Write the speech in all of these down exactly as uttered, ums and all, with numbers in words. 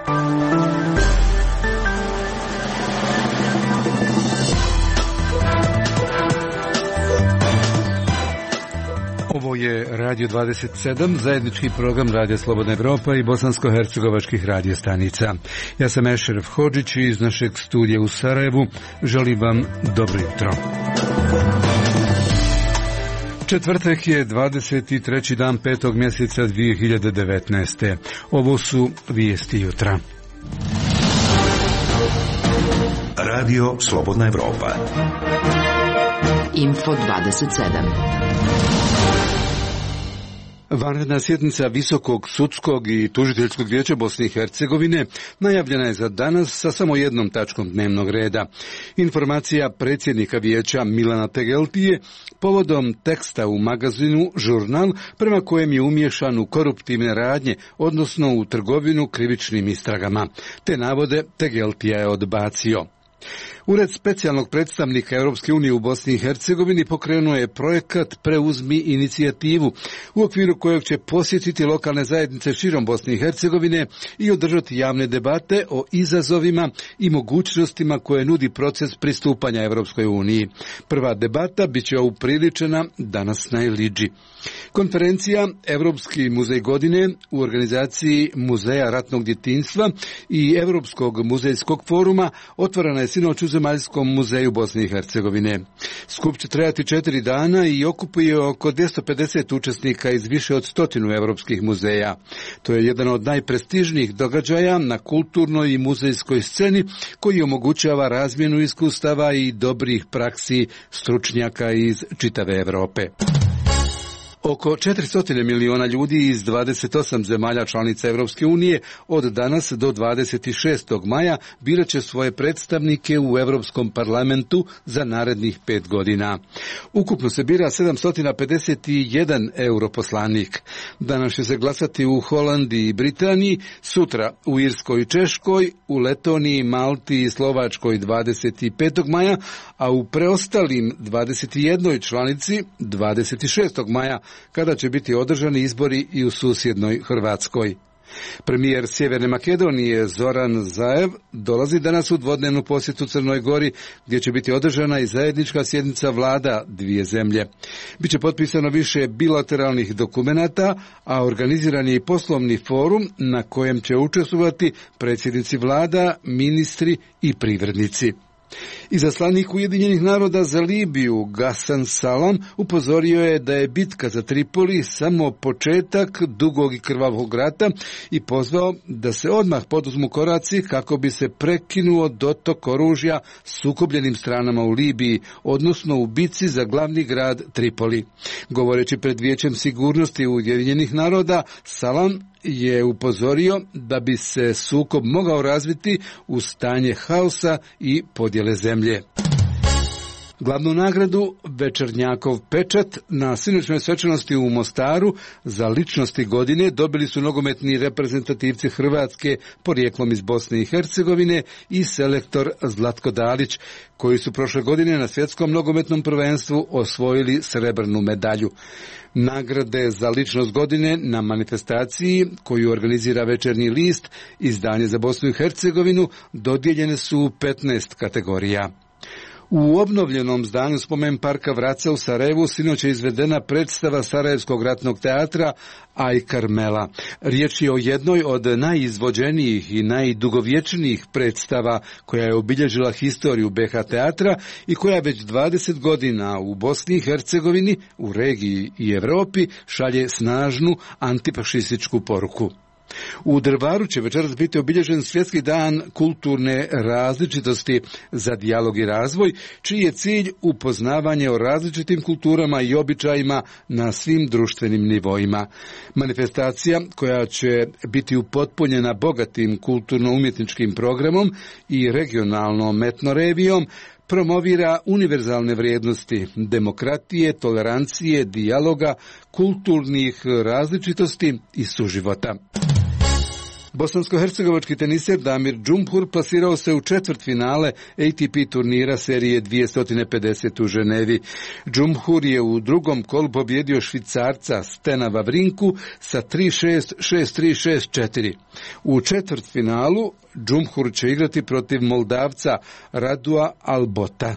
Ovo je Radio dvadeset sedam, zajednički program Radio Slobodna Evropa i bosansko-hercegovačkih radiostanica. Ja sam Ešeref Hodžić i iz našeg studija u Sarajevu želim vam dobro jutro. Četvrtak je dvadeset treći dan petog mjeseca dvije hiljade devetnaeste. Ovo su vijesti jutra. Radio Slobodna Evropa. Info dvadeset sedam. Vanredna sjednica Visokog sudskog i tužiteljskog vijeća Bosne i Hercegovine najavljena je za danas sa samo jednom tačkom dnevnog reda. Informacija predsjednika vijeća Milana Tegeltije povodom teksta u magazinu Žurnal prema kojem je umiješan u koruptivne radnje, odnosno u trgovinu krivičnim istragama. Te navode Tegeltija je odbacio. Ured specijalnog predstavnika Europske unije u Bosni i Hercegovini pokrenuo je projekat Preuzmi inicijativu, u okviru kojeg će posjetiti lokalne zajednice širom Bosne i Hercegovine i održati javne debate o izazovima i mogućnostima koje nudi proces pristupanja Europskoj uniji. Prva debata bit će upriličena danas na Iliđi. Konferencija Europski muzej godine u organizaciji Muzeja ratnog djetinjstva i Europskog muzejskog foruma otvorena je sinoć u Zemaljskom muzeju Bosne i Hercegovine. Skup će trajati četiri dana i okupuje oko dvjesto pedeset učesnika iz više od stotinu europskih muzeja. To je jedan od najprestižnijih događaja na kulturnoj i muzejskoj sceni koji omogućava razmjenu iskustava i dobrih praksi stručnjaka iz čitave Europe. Oko četiristo miliona ljudi iz dvadeset osam zemalja članica Europske unije od danas do dvadeset šestog maja birat će svoje predstavnike u Europskom parlamentu za narednih pet godina. Ukupno se bira sedamsto pedeset jedan europoslanik. Danas će se glasati u Holandiji i Britaniji, sutra u Irskoj i Češkoj, u Letoniji, Malti i Slovačkoj dvadeset petog maja, a u preostalim dvadeset jednoj članici dvadeset šestog maja, kada će biti održani izbori i u susjednoj Hrvatskoj. Premijer Sjeverne Makedonije Zoran Zaev dolazi danas u dvodnevnu posjetu Crnoj Gori, gdje će biti održana i zajednička sjednica vlada dvije zemlje. Biće potpisano više bilateralnih dokumenata, a organiziran je i poslovni forum na kojem će učestvovati predsjednici vlada, ministri i privrednici. Izaslanik Ujedinjenih naroda za Libiju Ghassan Salam upozorio je da je bitka za Tripoli samo početak dugog i krvavog rata i pozvao da se odmah poduzmu koraci kako bi se prekinuo dotok oružja sukobljenim stranama u Libiji, odnosno u bitci za glavni grad Tripoli. Govoreći pred Vijećem sigurnosti Ujedinjenih naroda, Salam je upozorio da bi se sukob mogao razviti u stanje haosa i podjele zemlje. Glavnu nagradu Večernjakov pečat na sinoćnoj svečanosti u Mostaru za ličnosti godine dobili su nogometni reprezentativci Hrvatske porijeklom iz Bosne i Hercegovine i selektor Zlatko Dalić, koji su prošle godine na svjetskom nogometnom prvenstvu osvojili srebrnu medalju. Nagrade za ličnost godine na manifestaciji koju organizira Večernji list, izdanje za Bosnu i Hercegovinu, dodijeljene su u petnaest kategorija. U obnovljenom zdanju Spomen parka Vraca u Sarajevu sinoć je izvedena predstava Sarajevskog ratnog teatra Aj Karmela. Riječ je o jednoj od najizvođenijih i najdugovječnijih predstava koja je obilježila historiju be ha teatra i koja već dvadeset godina u Bosni i Hercegovini, u regiji i Europi šalje snažnu antifašističku poruku. U Drvaru će večeras biti obilježen Svjetski dan kulturne različitosti za dijalog i razvoj, čiji je cilj upoznavanje o različitim kulturama i običajima na svim društvenim nivoima. Manifestacija, koja će biti upotpunjena bogatim kulturno-umjetničkim programom i regionalnom etnorevijom, promovira univerzalne vrijednosti demokratije, tolerancije, dijaloga, kulturnih različitosti i suživota. Bosansko-hercegovački teniser Damir Džumhur plasirao se u četvrtfinale A T P turnira serije dvjesto pedeset u Ženevi. Džumhur je u drugom kolu pobjedio Švicarca Stena Vavrinku sa tri šest, šest tri, šest četiri. U četvrtfinalu Džumhur će igrati protiv Moldavca Radua Albota.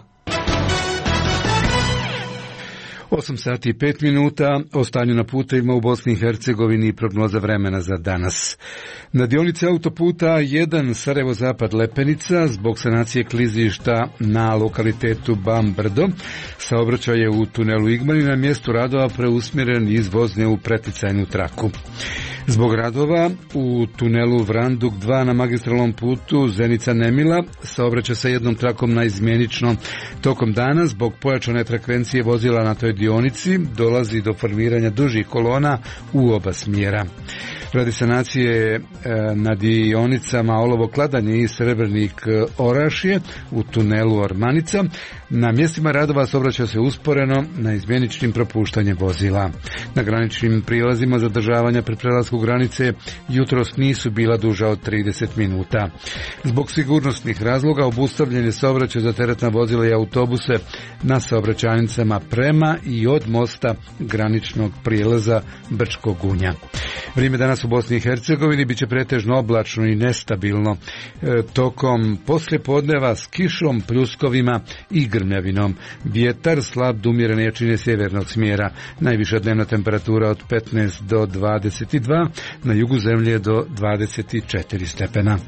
osam sati i pet minuta, o stanju na putevima u Bosni i Hercegovini i prognoza vremena za danas. Na dionici autoputa jedan Sarajevo-Zapad Lepenica zbog sanacije klizišta na lokalitetu Bambrdo, saobraćaj je u tunelu Igmani na mjestu radova preusmjeren iz vozne u preticajnu traku. Zbog radova u tunelu Vranduk dva na magistralnom putu Zenica-Nemila saobraća sa jednom trakom na izmjenično tokom dana. Zbog pojačane frekvencije vozila na toj dionici dolazi do formiranja dužih kolona u oba smjera. Radi sanacije e, na dionicama Olovo Kladanje i Srebrnik Orašje u tunelu Ormanica, na mjestima radova saobraća se usporeno na izmjeničnim propuštanjem vozila. Na graničnim prilazima zadržavanja pred prelasku granice jutros nisu bila duža od trideset minuta. Zbog sigurnosnih razloga obustavljen je saobraćaj za teretna vozila i autobuse na saobraćajnicama prema i od mosta graničnog prijelaza Brčko Gunja. Vrijeme danas u Bosni i Hercegovini bit će pretežno oblačno i nestabilno. E, tokom poslijepodneva s kišom, pljuskovima i grmljavinom. Vjetar slab do umjerene jačine sjevernog smjera. Najviša dnevna temperatura od petnaest do dvadeset dva, na jugu zemlje do dvadeset četiri stepena.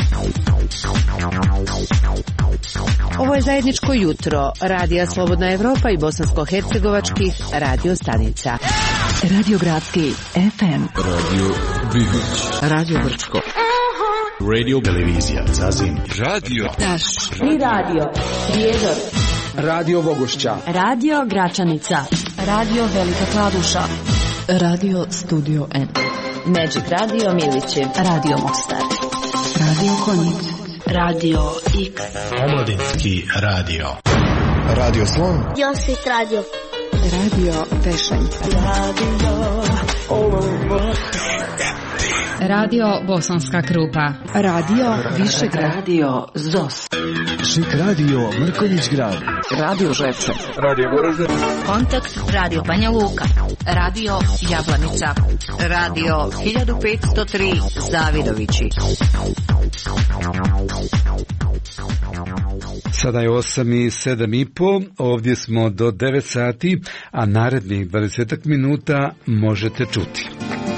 Ovo je zajedničko jutro Radija Slobodna Evropa i bosansko-hercegovačkih radio stanica. Radio Gradski F M, Radio Bihoć, Radio Brčko, Radio Televizija Zazin, Radio Taš i Radio Prijedor, Radio Vogošća, Radio Gračanica, Radio Velika Kladuša, Radio Studio N, Magic Radio Milići, Radio Mostar, Radio Konjic, Radio X, Omladinski radio, Radio Slon, Josip Radio, Radio Tešanj, Radio Olovo, Radio Bosanska Krupa, Radio Višegrad, Radio Zos, Šik Radio Mrkonjić Grad, Radio Žepče, Radio Goražde, Kontakt Radio Banja Luka, Radio Jablanica, Radio hiljadu petsto tri Zavidovići. Sada je osam i sedam i po, ovdje smo do devet sati, a narednih dvadeset minuta možete čuti.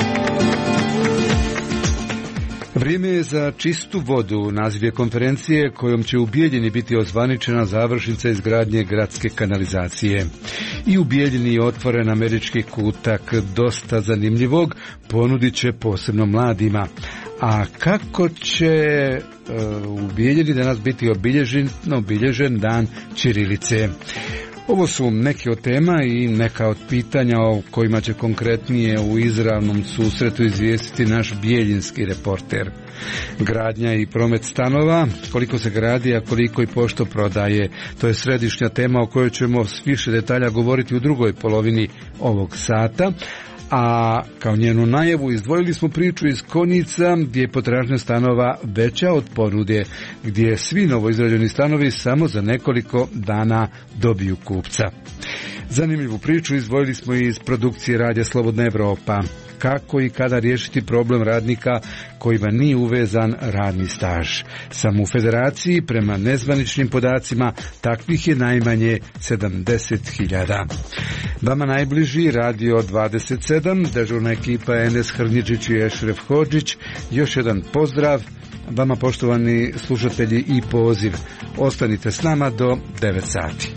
Vrijeme je za čistu vodu, naziv je konferencije kojom će u Bijeljini biti ozvaničena završnica izgradnje gradske kanalizacije. I u Bijeljini je otvoren američki kutak, dosta zanimljivog, ponudit će posebno mladima. A kako će uh, u Bijeljini danas biti obilježen, obilježen dan ćirilice? Ovo su neke od tema i neka od pitanja o kojima će konkretnije u izravnom susretu izvijestiti naš bijeljinski reporter. Gradnja i promet stanova, koliko se gradi, a koliko i pošto prodaje. To je središnja tema o kojoj ćemo s više detalja govoriti u drugoj polovini ovog sata. A kao njenu najavu izdvojili smo priču iz Konjica gdje je potražnja stanova veća od ponude, gdje svi novoizrađeni stanovi samo za nekoliko dana dobiju kupca. Zanimljivu priču izdvojili smo iz produkcije Radija Slobodna Evropa. Kako i kada riješiti problem radnika kojima nije uvezan radni staž. Samo u federaciji, prema nezvaničnim podacima, takvih je najmanje sedamdeset hiljada. Vama najbliži Radio dvadeset sedam, dežurna ekipa Enes Hrnjičić i Ešref Hodžić. Još jedan pozdrav vama, poštovani slušatelji, i poziv. Ostanite s nama do devet sati.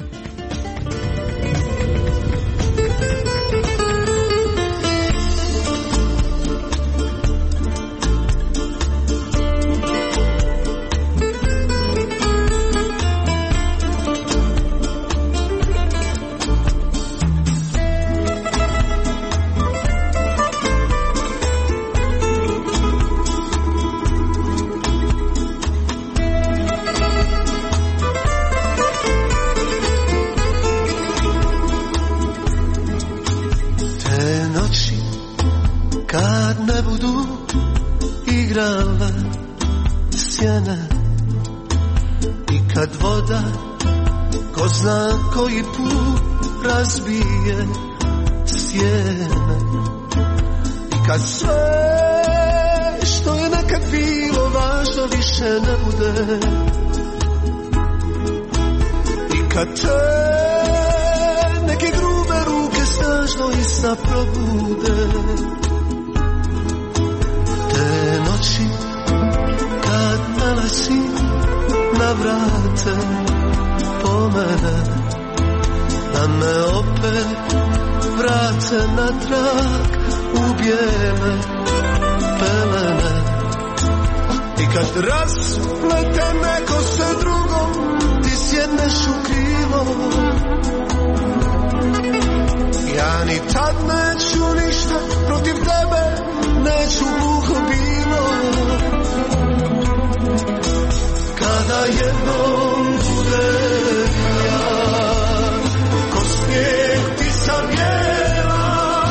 kad ne budu igrale sjene i kad voda ko zna koji put razbije sjene i kad sve što je nekad bilo važno više ne bude i kad te neke grube ruke snažno i sa probude te noći kad nalasi na vrate po mene da me opet vrate natrag u bijele pelene i kad rasplete neko se drugom ti sjedneš u krilo ja ni tad neću ništa protiv tebe neću gluho bilo kada jednom budem ja ko snijeg ti sam bijela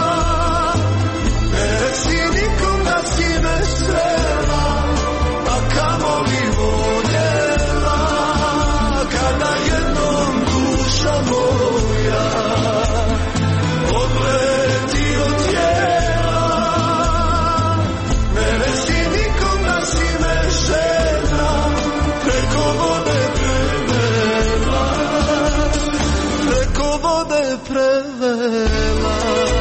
ne reci nikom da si me srela a kamoli voljela kada jednom duša moja odleti od tijela ne reci nikom da si me žena preko vode prevela preko vode prevela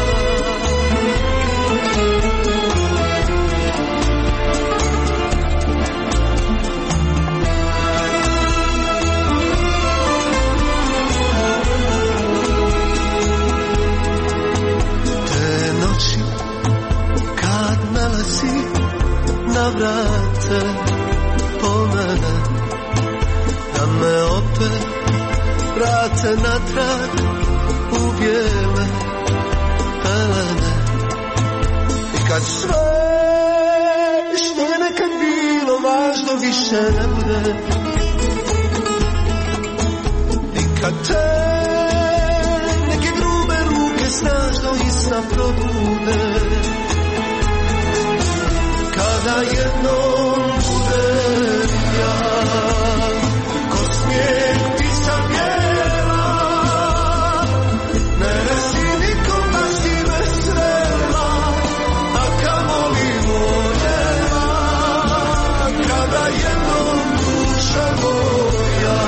te noći kad nalazi na vrate po mene da me opet vrate natrag u bijele pelene i kad sve što je nekad bilo važno više ne bude i kad te neke grube ruke snažno i sa probude kada jednom budem ja ko snijeg ti sam bijela ne reci nikom da si me srela a kamoli voljela kada jednom duša moja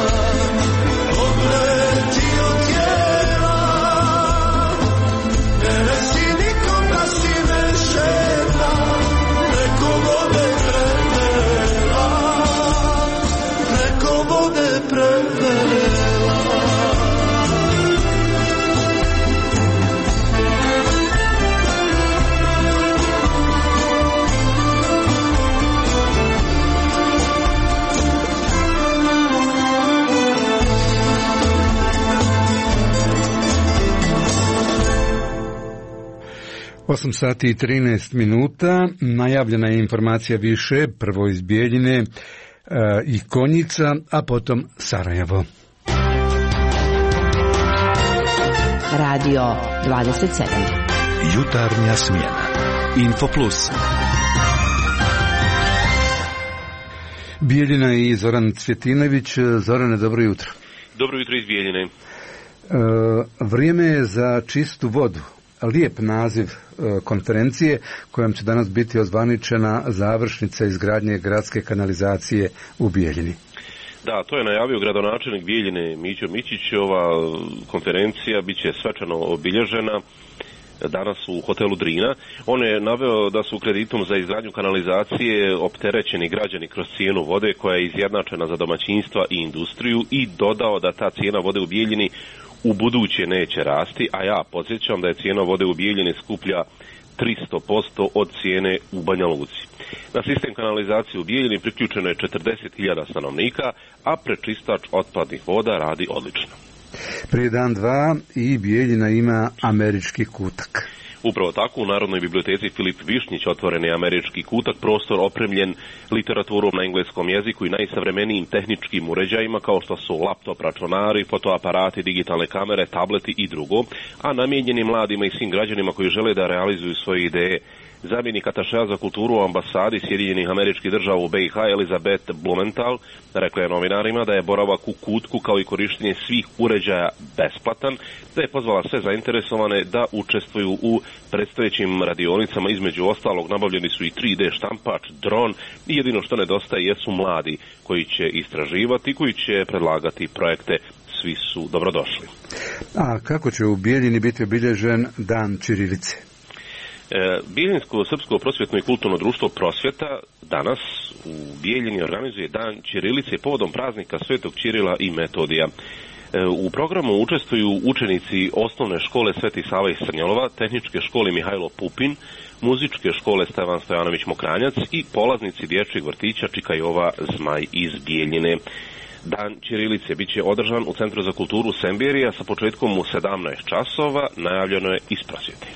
odleti od tijela ne reci nikom da si me žena preko vode prevela preko vode prevela osam sati i trinaest minuta, najavljena je informacija više, prvo iz Bijeljine e, i Konjica, a potom Sarajevo. Radio dvadeset sedam. Jutarnja smjena. Info Plus. Bijeljina i Zoran Cvjetinović. Zorane, dobro jutro. Dobro jutro iz Bijeljine. E, vrijeme je za čistu vodu. Lijep naziv e, konferencije kojom će danas biti ozvaničena završnica izgradnje gradske kanalizacije u Bijeljini. Da, to je najavio gradonačelnik Bijeljine Mićo Mićić. Ova konferencija bit će svečano obilježena danas u hotelu Drina. On je naveo da su kreditom za izgradnju kanalizacije opterećeni građani kroz cijenu vode koja je izjednačena za domaćinstva i industriju i dodao da ta cijena vode u Bijeljini u buduće neće rasti, a ja podsjećam da je cijena vode u Bijeljini skuplja tristo posto od cijene u Banja Luci. Na sistem kanalizacije u Bijeljini priključeno je četrdeset hiljada stanovnika, a prečistač otpadnih voda radi odlično. Prije dan dva i Bijeljina ima američki kutak. Upravo tako, u Narodnoj biblioteci Filip Višnjić otvoren je američki kutak, prostor opremljen literaturom na engleskom jeziku i najsavremenijim tehničkim uređajima kao što su laptop, računari, fotoaparati, digitalne kamere, tableti i drugo, a namijenjeni mladima i svim građanima koji žele da realizuju svoje ideje. Zamjenik atašea za kulturu u ambasadi Sjedinjenih Američkih Država u B i H Elizabeth Blumenthal rekla je novinarima da je boravak u kutku kao i korištenje svih uređaja besplatan, te je pozvala sve zainteresovane da učestvuju u predstojećim radionicama. Između ostalog nabavljeni su i tri D štampač, dron i jedino što nedostaje jesu mladi koji će istraživati, koji će predlagati projekte. Svi su dobrodošli. A kako će u Bijeljini biti obilježen Dan ćirilice? Bijeljinsko srpsko prosvjetno i kulturno društvo Prosvjeta danas u Bijeljini organizuje Dan ćirilice povodom praznika Svetog Ćirila i Metodija. U programu učestvuju učenici osnovne škole Sveti Sava iz Srnjelova, tehničke škole Mihajlo Pupin, muzičke škole Stevan Stojanović Mokranjac i polaznici dječjeg vrtića Čika Jova Zmaj iz Bijeljine. Dan ćirilice bit će održan u Centru za kulturu Semberija sa početkom u sedamnaest časova, najavljeno je iz Prosvjete.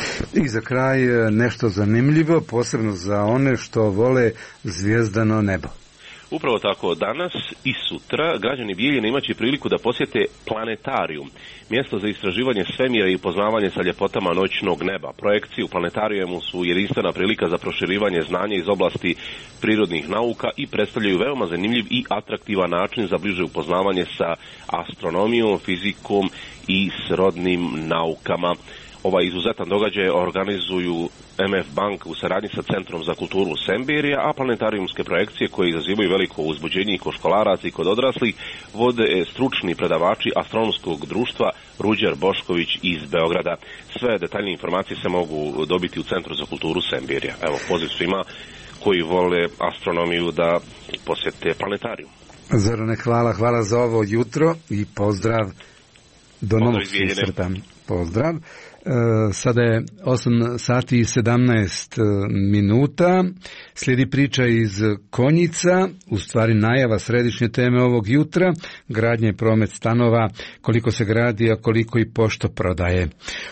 I za kraj nešto zanimljivo, posebno za one što vole zvijezdano nebo. Upravo tako, danas i sutra građani Bijeljine imaće priliku da posjete planetarijum, mjesto za istraživanje svemira i upoznavanje sa ljepotama noćnog neba. Projekcije u planetarijumu su jedinstvena prilika za proširivanje znanja iz oblasti prirodnih nauka i predstavljaju veoma zanimljiv i atraktivan način za bliže upoznavanje sa astronomijom, fizikom i srodnim naukama. Ovaj izuzetan događaj organizuju M F Bank u saradnji sa Centrom za kulturu Semberija, a planetarijumske projekcije koje izazivaju veliko uzbuđenje i kod školaraca i kod odraslih vode stručni predavači astronomskog društva Ruđer Bošković iz Beograda. Sve detaljne informacije se mogu dobiti u Centru za kulturu Semberija. Evo, poziv svima koji vole astronomiju da posjete planetarijum. Zorane, hvala, hvala za ovo jutro i pozdrav do novog susreta. Pozdrav. Sada je osam sati i sedamnaest minuta. Slijedi priča iz Konjica, u stvari najava središnje teme ovog jutra, gradnje i promet stanova, koliko se gradi, a koliko i pošto prodaje.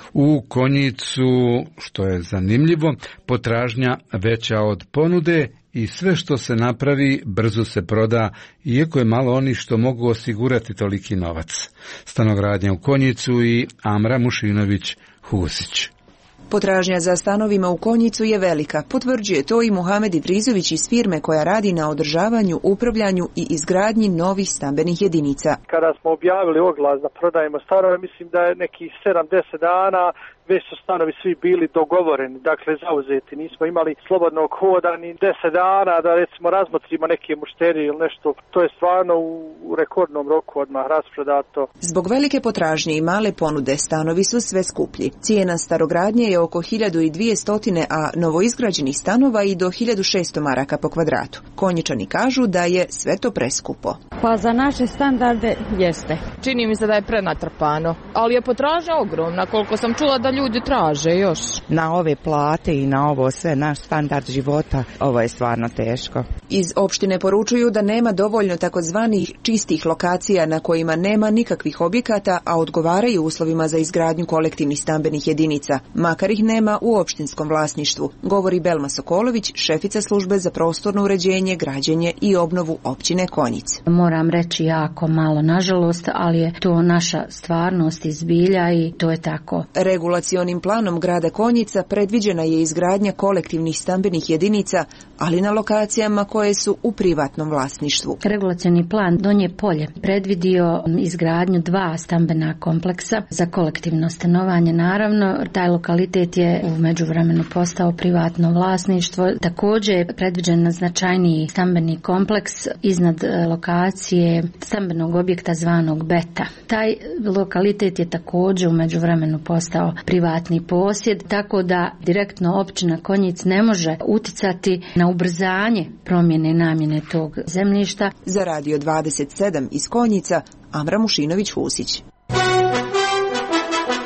U Konjicu, što je zanimljivo, potražnja veća od ponude i sve što se napravi brzo se proda, iako je malo oni što mogu osigurati toliki novac. Stanogradnja u Konjicu i Amra Mušinović Husić. Potražnja za stanovima u Konjicu je velika, potvrđuje to i Muhamed Idrizović iz firme koja radi na održavanju, upravljanju i izgradnji novih stambenih jedinica. Kada smo objavili oglas da prodajemo stanove, mislim da je nekih sedam do deset dana već su stanovi svi bili dogovoreni, dakle zauzeti. Nismo imali slobodnog hoda ni deset dana da recimo razmotrimo neke mušterije ili nešto. To je stvarno u rekordnom roku odmah rasprodato. Zbog velike potražnje i male ponude stanovi su sve skuplji. Cijena starogradnje je oko hiljadu dvjesto, a novoizgrađenih stanova i do hiljadu šesto maraka po kvadratu. Konjičani kažu da je sve to preskupo. Pa za naše standarde jeste. Čini mi se da je prenatrpano, ali je potražnja ogromna, koliko sam čula da ljudi traže još. Na ove plate i na ovo sve, naš standard života, ovo je stvarno teško. Iz opštine poručuju da nema dovoljno takozvanih čistih lokacija na kojima nema nikakvih objekata, a odgovaraju uslovima za izgradnju kolektivnih stambenih jedinica, makar ih nema u opštinskom vlasništvu, govori Belma Sokolović, šefica službe za prostorno uređenje, građenje i obnovu općine Konjic. Moram reći jako malo, nažalost, ali je to naša stvarnost i zbilja i to je tako. Regulacionim planom grada Konjica predviđena je izgradnja kolektivnih stambenih jedinica, ali na lokacijama koje su u privatnom vlasništvu. Regulacioni plan Donje Polje predvidio izgradnju dva stambena kompleksa za kolektivno stanovanje. Naravno, taj lokalitet je u međuvremenu postao privatno vlasništvo. Također je predviđen značajniji stambeni kompleks iznad lokacije stambenog objekta zvanog Beta. Taj lokalitet je također u međuvremenu postao privatni posjed, tako da direktno općina Konjic ne može uticati na ubrzanje promjene namjene tog zemljišta. Za Radio dvadeset sedam iz Konjica, Amra Mušinović Husić.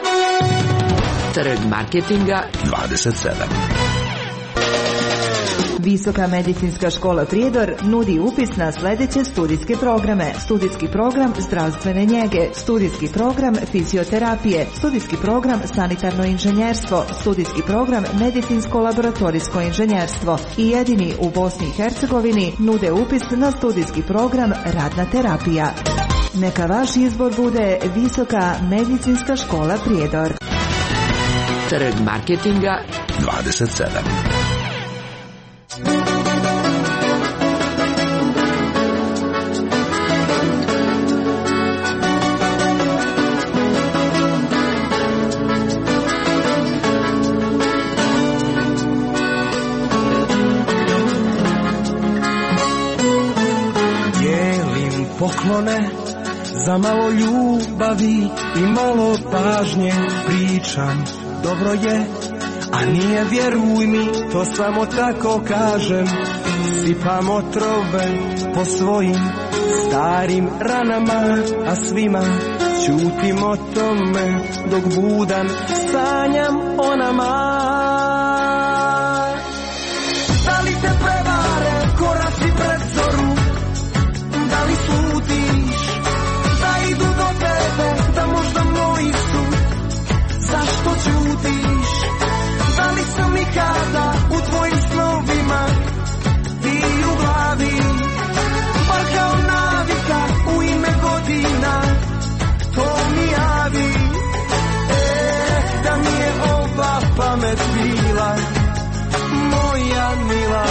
Trg marketinga dvadeset sedam. Visoka medicinska škola Prijedor nudi upis na sljedeće studijske programe. Studijski program zdravstvene njege, studijski program fizioterapije, studijski program sanitarno inženjerstvo, studijski program medicinsko-laboratorijsko inženjerstvo i jedini u Bosni i Hercegovini nude upis na studijski program radna terapija. Neka vaš izbor bude Visoka medicinska škola Prijedor. Trg marketinga dvadeset sedam. Dijelim poklone za malo ljubavi i malo pažnje, pričam dobro je, a nije, vjeruj mi, to samo tako kažem. Sipam otrove po svojim starim ranama, a svima ćutim o tome dok budan sanjam o nama. Da li te prevare koraci pred zoru, da li slutiš da idu do tebe, da možda moji su, zašto ćutiš? Da li sam ikada u tvojim snovima i u glavi, bar kao navika u ime godina, to mi javi. E, da mi je ova pamet bila, moja mila.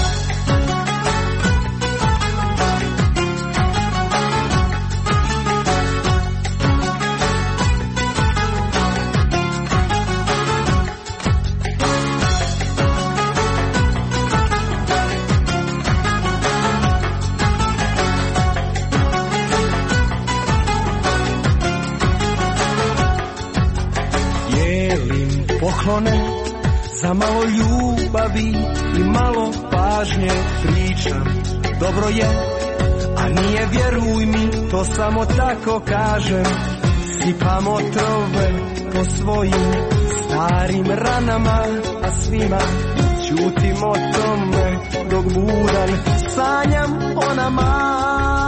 Poklone za malo ljubavi i malo pažnje, pričam dobro je, a nije, vjeruj mi, to samo tako kažem. Sipam otrove po svojim starim ranama, a svima ćutim o tome dok budan sanjam o nama.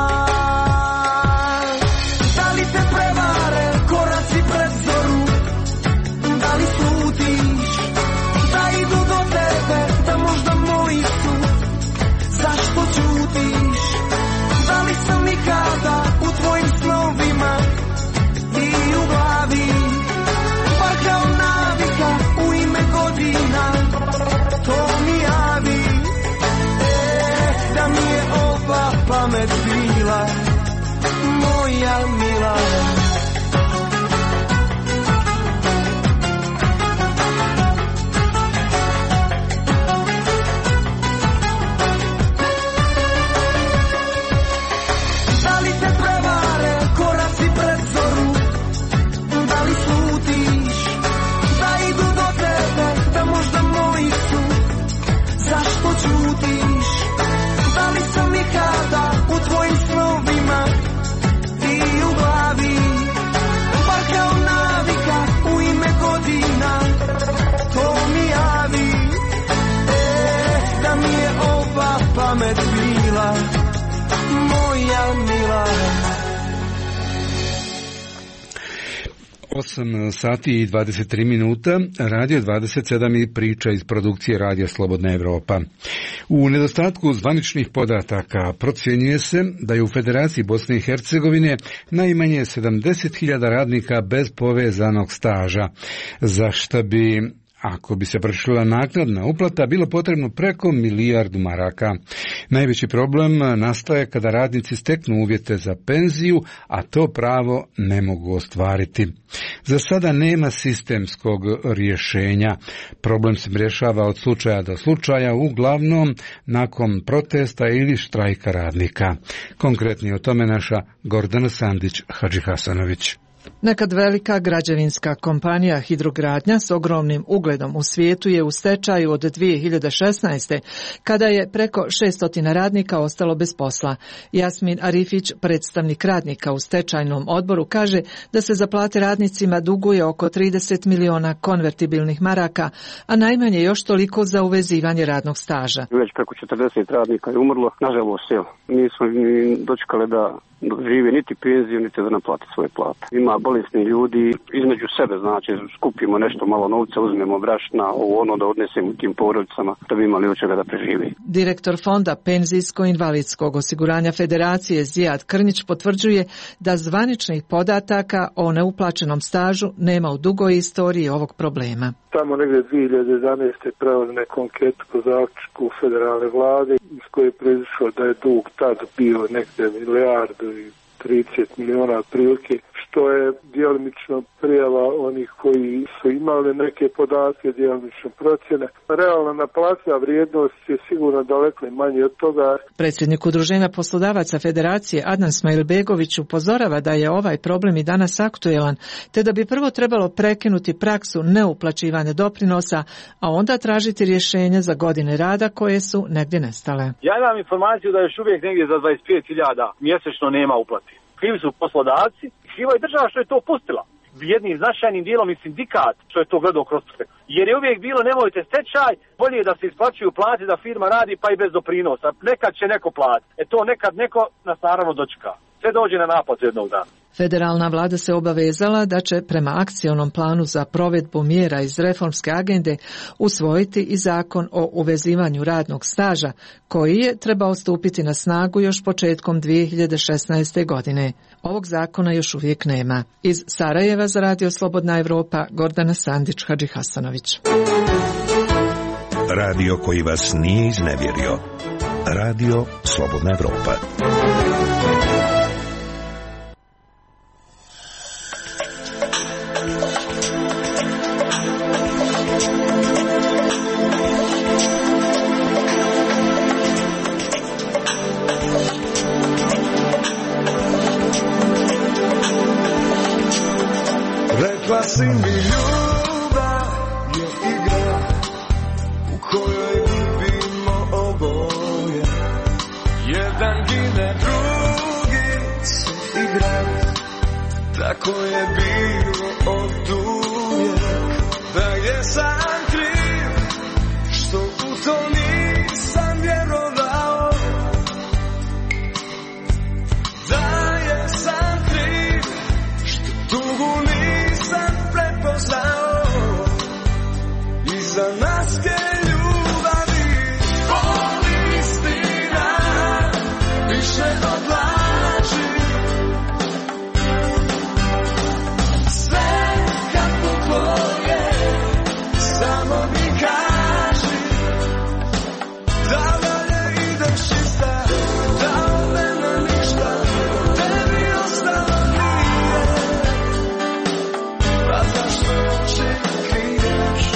Da li te prevare koraci pred zoru, da li slutiš da idu do tebe, da možda moji su, zašto ćutiš? Da li sam ikada u tvojim snovima i u glavi, bar kao navika u ime godina, to mi javi. E, da mi je ova pamet bila, moja mila. Pamet bila, moja mila. osam sati i dvadeset tri minuta, Radio dvadeset sedam i priča iz produkcije Radija Slobodna Evropa. U nedostatku zvaničnih podataka procjenjuje se da je u Federaciji Bosne i Hercegovine najmanje sedamdeset hiljada radnika bez povezanog staža, za što bi, ako bi se vršila naknadna uplata, bilo potrebno preko milijardu maraka. Najveći problem nastaje kada radnici steknu uvjete za penziju, a to pravo ne mogu ostvariti. Za sada nema sistemskog rješenja. Problem se rješava od slučaja do slučaja, uglavnom nakon protesta ili štrajka radnika. Konkretnije o tome naša Gordana Sandić Hadžihasanović. Nekad velika građevinska kompanija Hidrogradnja s ogromnim ugledom u svijetu je u stečaju od dvije hiljade šesnaeste. kada je preko šesto radnika ostalo bez posla. Jasmin Arifić, predstavnik radnika u stečajnom odboru, kaže da se za plate radnicima duguje oko trideset miliona konvertibilnih maraka, a najmanje još toliko za uvezivanje radnog staža. Već preko četrdeset radnika je umrlo, nažalost, evo, nismo ni dočekali da žive niti penziju, niti da naplati svoje plate. Ima bolesni ljudi između sebe, znači skupimo nešto malo novca, uzmemo brašna, ovo ono da odnesemo tim porodicama da bi imali od čega da preživi. Direktor Fonda penzijsko-invalidskog osiguranja Federacije Zijad Krnjić potvrđuje da zvaničnih podataka o neuplaćenom stažu nema u dugoj istoriji ovog problema. Tamo negdje dvije hiljade jedanaeste preveli neku anketu po zaključku federalne vlade iz koje je proizišlo da je dug tad bio negdje milijardu i trideset miliona otprilike, što je djelomično prijava onih koji su imali neke podatke, djelomično procjene. Realna naplativa vrijednost je sigurno daleko i manje od toga. Predsjednik Udruženja poslodavaca Federacije Adnan Smajlbegović upozorava da je ovaj problem i danas aktuelan, te da bi prvo trebalo prekinuti praksu neuplaćivanja doprinosa, a onda tražiti rješenja za godine rada koje su negdje nestale. Ja imam informaciju da još uvijek negdje za dvadeset pet hiljada mjesečno nema uplati. Krivi su poslodavci, kriva je država što je to pustila. Jednim značajnim dijelom i sindikat što je to gledao kroz sve. Jer je uvijek bilo nemojte stečaj, bolje je da se isplaćuju plate da firma radi pa i bez doprinosa. Nekad će neko platiti. E to nekad neko nas naravno dočeka. Sve dođe na naplatu jednog dana. Federalna vlada se obavezala da će prema akcionom planu za provedbu mjera iz reformske agende usvojiti i zakon o uvezivanju radnog staža, koji je trebao stupiti na snagu još početkom dvije hiljade šesnaeste. godine. Ovog zakona još uvijek nema. Iz Sarajeva za Radio Slobodna Evropa, Gordana Sandić Hadžihasanović. Radio koji vas nije iznevjerio. Radio Slobodna Evropa. Rekla si mi ljubav je igra u kojoj gubimo oboje. Jedan gine, drugi se igra. Tako je bilo oduvijek. Da je sam kriv što u to nisam vjerovao. Da je sam kriv što tugu nisam prepoznao. Iza maske ljubavi boli istina više od laži. Sve kako tvoje, samo mi kaži da dalje ideš čista, da od mene ništa tebi ostalo nije. Pa zašto oči kriješ?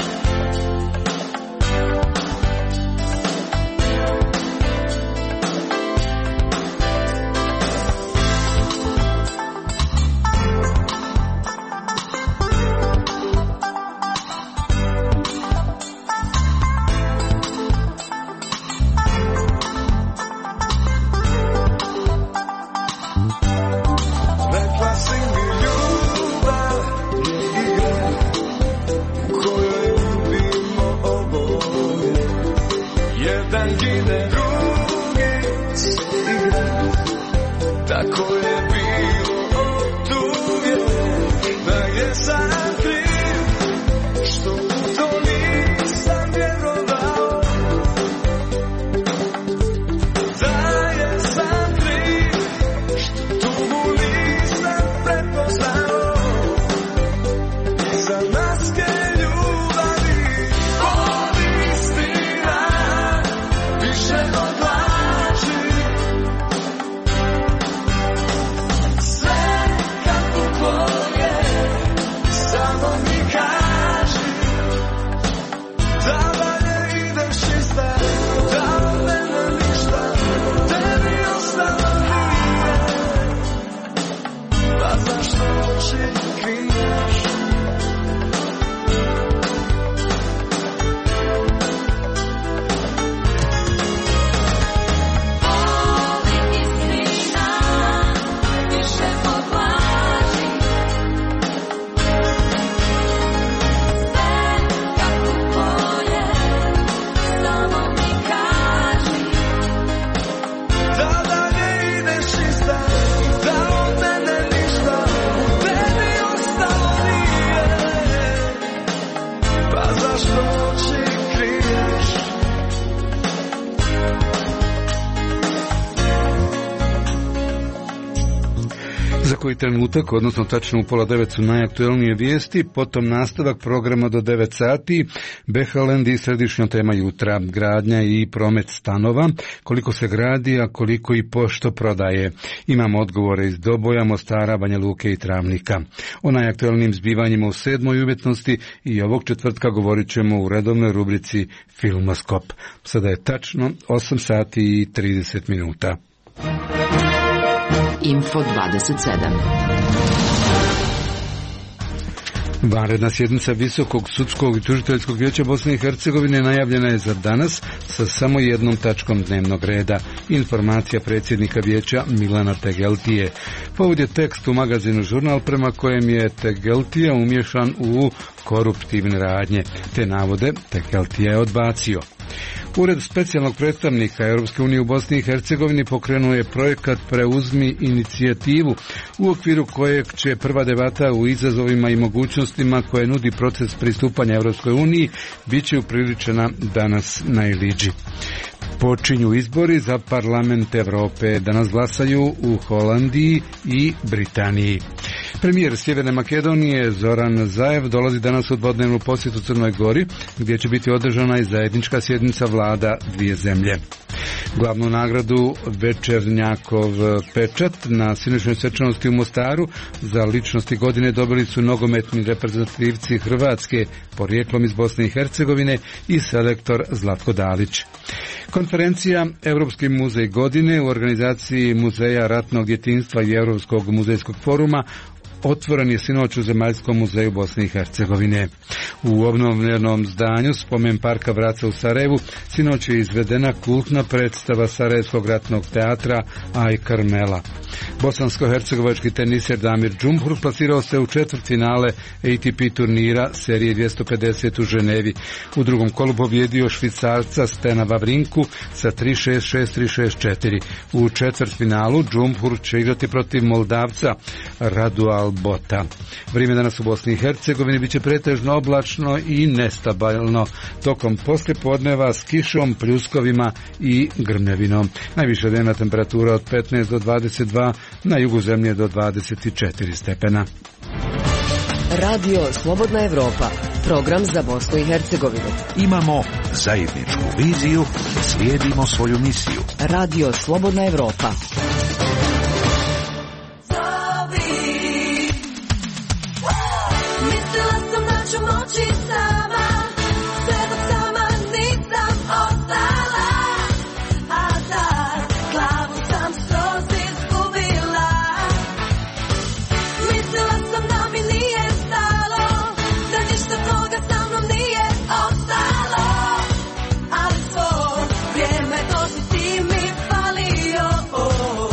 Rekla si mi ljubav je igra u kojoj gubimo oboje. Jedan gine, drugi se igra. Tako je bilo oduvijek. Da je sam kriv što u to nisam vjerovao. Da je sam kriv što tugu nisam prepoznao. Iza maske ljubavi boli istina više od laži. koji trenutak, odnosno tačno u pola devet su najaktuelnije vijesti, potom nastavak programa do devet sati, Behalend i središnja tema jutra, gradnja i promet stanova, koliko se gradi, a koliko i pošto prodaje. Imamo odgovore iz Doboja, Mostara, Banja Luke i Travnika. O najaktuelnijim zbivanjima u sedmoj uvjetnosti i ovog četvrtka govorit ćemo u redovnoj rubrici Filmoskop. Sada je tačno osam sati i trideset minuta. Info dvadeset sedam. Vanredna sjednica Visokog sudskog i tužiteljskog vijeća Bosne i Hercegovine najavljena je za danas sa samo jednom tačkom dnevnog reda. Informacija predsjednika vijeća Milana Tegeltije. Povod je tekst u magazinu Žurnal prema kojem je Tegeltija umješan u koruptivne radnje. Te navode Tegeltija je odbacio. Ured specijalnog predstavnika Europske unije u Bosni i Hercegovini pokrenuo je projekat Preuzmi inicijativu, u okviru kojeg će prva debata u izazovima i mogućnostima koje nudi proces pristupanja Europskoj uniji biće upriličena danas na Ilidži. Počinju izbori za parlament Evrope. Danas glasaju u Holandiji i Britaniji. Premijer Sjeverne Makedonije Zoran Zaev dolazi danas u dvodnevnu posjetu Crnoj Gori, gdje će biti održana i zajednička sjednica vlada dvije zemlje. Glavnu nagradu Večernjakov pečat na sinoćnoj svečanosti u Mostaru za ličnosti godine dobili su nogometni reprezentativci Hrvatske, porijeklom iz Bosne i Hercegovine, i selektor Zlatko Dalić. Konferencija Europski muzej godine u organizaciji Muzeja ratnog djetinjstva i Europskog muzejskog foruma otvoren je sinoć u Zemaljskom muzeju Bosne i Hercegovine. U obnovljenom zdanju Spomen parka Vraca u Sarajevu sinoć je izvedena kultna predstava Sarajevskog ratnog teatra Aj Karmela. Bosansko-hercegovački teniser Damir Džumhur plasirao se u četvrtfinale A T P turnira serije dvjesto pedeset u Ženevi. U drugom kolu pobjedio Švicarca Stena Vavrinku sa tri šest šest tri šest četiri. U četvrtfinalu Džumhur će igrati protiv Moldavca Radual Bota. Vrijeme danas u Bosni i Hercegovini biće pretežno oblačno i nestabilno, tokom poslijepodneva s kišom, pljuskovima i grmljavinom. Najviša dnevna temperatura od petnaest do dvadeset dva, na jugu zemlje do dvadeset četiri stepena. Radio Slobodna Evropa, program za Bosnu i Hercegovinu. Imamo zajedničku viziju, slijedimo svoju misiju. Radio Slobodna Evropa. Oh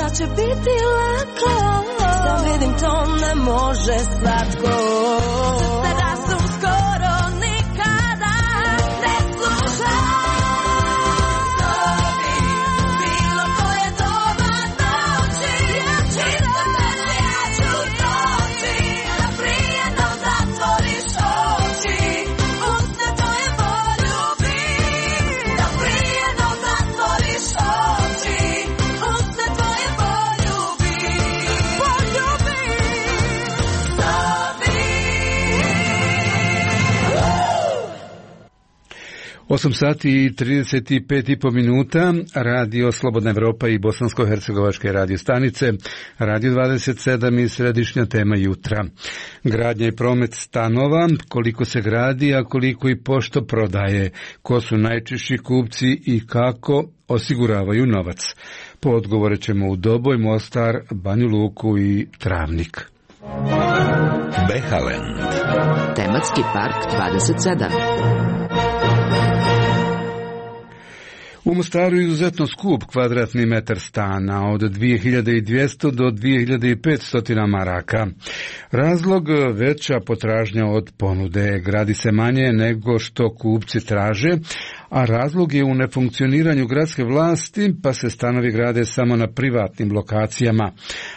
da će biti lako. Sad vidim to ne može svatko. Srce rastu skoro nikada ne sluša. Zovi bilo koje doba noći. Čisto tebi ja ću doći. Da prije no zatvoriš oči. Usne tvoje poljubim. Da prije no zatvoriš oči. Usne tvoje poljubim. osam sati i trideset pet i po minuta, radio Slobodna Evropa i bosansko-hercegovačke radio stanice, radio dvadeset sedam i središnja tema jutra. Gradnja i promet stanova, koliko se gradi, a koliko i pošto prodaje, ko su najčešći kupci i kako osiguravaju novac. Po odgovore ćemo u Doboj, Mostar, Banju Luku i Travnik. Behaland. Tematski park dvadeset sedam. U Mostaru je izuzetno skup kvadratni metar stana, od dvije hiljade dvjesto do dvije hiljade petsto maraka. Razlog veća potražnja od ponude, gradi se manje nego što kupci traže, a razlog je u nefunkcioniranju gradske vlasti, pa se stanovi grade samo na privatnim lokacijama,